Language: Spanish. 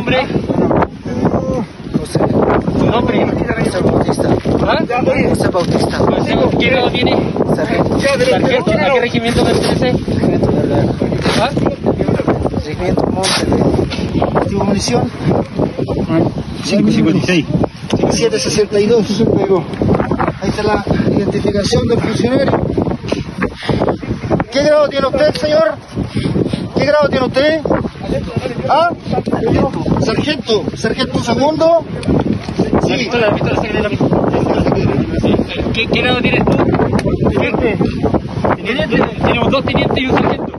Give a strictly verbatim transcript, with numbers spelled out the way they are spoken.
nombre? José. ¿Su nombre? José Bautista. ¿Ah? José Bautista. ¿Qué grado tiene? Sargento. ¿Sargento? ¿A qué regimiento pertenece? Regimiento de la... ¿Ah? Regimiento Monte de... ¿Activo munición? cinco cincuenta y seis. siete sesenta y dos. Ahí está la identificación del funcionario. ¿Qué grado tiene usted, señor? ¿Qué grado tiene usted? ¿Ah? Sargento. Sargento segundo. Sí. ¿Qué, qué grado tienes tú? Teniente. Teniente. Tenemos dos tenientes y un sargento.